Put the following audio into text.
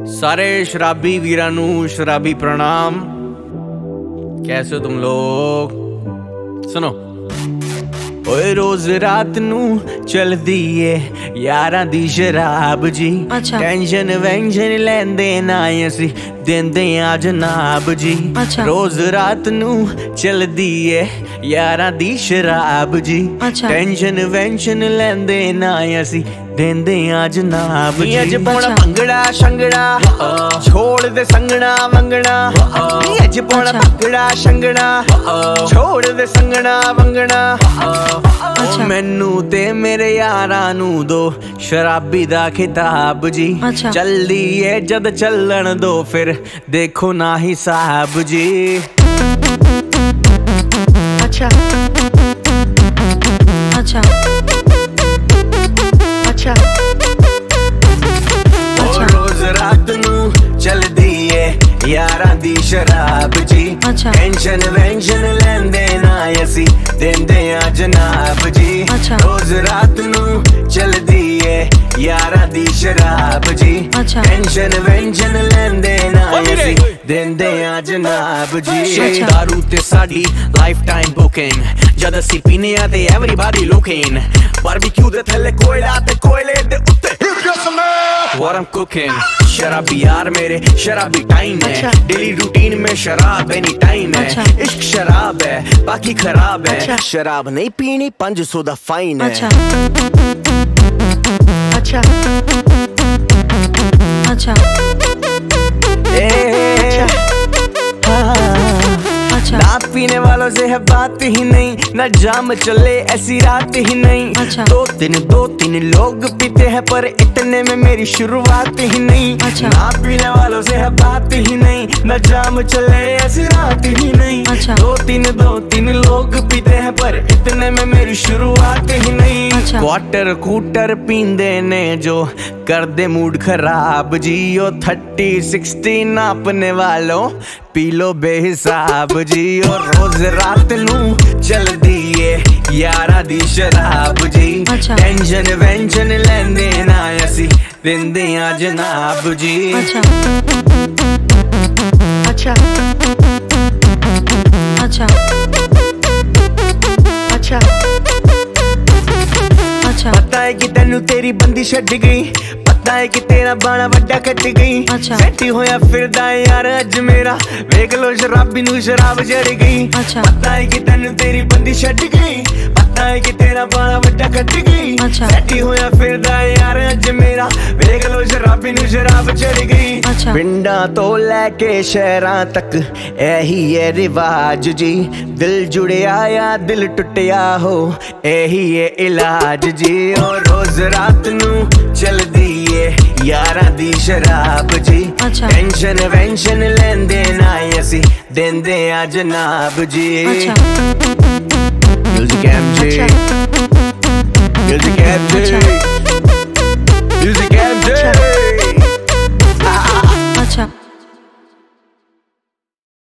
सारे शराबी वीरां नू शराबी प्रणाम। कैसे हो तुम लोग? सुनो, ओए रोज रात नू चलदी है यारां दी शराब जी। अच्छा। टेंशन वेंशन लेंदे ना असी देंदे आ जनाब जी। अच्छा। रोज रात नू चलदी है यारां दी शराब जी। अच्छा। टेंशन वेंशन लेंदे ना असी देंदे आ जनाब जी। अज पौना अच्छा। भंगड़ा शंगड़ा छोड़ दे संगना वंगना। अज पौना अच्छा। भंगड़ा शंगड़ा छोड़ दे संगना वंगना। अच्छा। मैनू ते मेरे यारां नू दो शराबी दा खिताब जी। अच्छा। चलदी है जद चलन दो फिर देखो ना हिसाब जी। अच्छा। अच्छा। अच्छा। अच्छा। रोज रात नू चलदी है यारां दी शराब जी। अच्छा। टेंशन वेंशन लेंदे ना असी देंदे आ जनाब जी। अच्छा। रोज रात नू चलदी है यारां दी शराब जी। अच्छा। टेंशन वेंशन लेंदे ना असी देंदे आ जनाब जी। अच्छा। दारू ते साडी लाइफ टाइम बुकिंग जद असी पीने आ ते एवरीबॉडी लुकिंग। बारबेक्यू दे थल्ले कोयला ते कोयले दे उत्ते What I'm cooking, शराबी यार मेरे शराबी टाइम है। अच्छा। डेली रूटीन में शराब एनी टाइम है। अच्छा। इश्क शराब है बाकी खराब है। अच्छा। शराब नहीं पीनी 500 दा फाइन है। अच्छा। अच्छा। अच्छा। ए, हाँ। अच्छा। ना पीने वालों से है बात ही नहीं, ना जाम चले ऐसी रात ही नहीं। अच्छा। दो तीन लोग पीते हैं पर इतने में मेरी शुरुआत ही नहीं। अच्छा। ना पीने वालों से है बात ही नहीं, ना जाम चले ऐसी रात ही नहीं। अच्छा। दो तीन लोग पीते हैं पर इतने में मेरी शुरुआत ही नहीं। अच्छा। क्वार्टर कूटर पींदे ने जो कर दे मूड खराब जी। ओ 30-60 नापने वालों पी लो बेहिसाब जी। और रोज रात नू चलदी है यारा दी शराब जी। अच्छा। टेंशन वेंशन लेंदे ना असी देंदे आ जनाब जी। अच्छा। अच्छा। अच्छा। अच्छा। अच्छा। पता है कि तेनू तेरी बंदी छड्ड गई, पता है कि तेरा बाणा वड्डा कट गई। अच्छा। सैटी होया फिरदा यार अज मेरा वेख लो शराबी नू शराब चढ़ गई। अच्छा। पता है कि तेनू तेरी बंदी छड्ड गई, पता है कि तेरा बाणा वड्डा कट गई। अच्छा। सैटी होया फिरदा यार अज मेरा वेख लो शराबी नू शराब चढ़ गई। अच्छा। पिंडा तो लैके शहरां तक यही है रिवाज जी। दिल जुड़िया या दिल टुटिया हो यही है इलाज जी। और रोज रात नू चलदी है यारां दी शराब जी। अच्छा। टेंशन वेंशन लेंदे ना असी देंदे आ जनाब जी। अच्छा। Music MJ. अच्छा।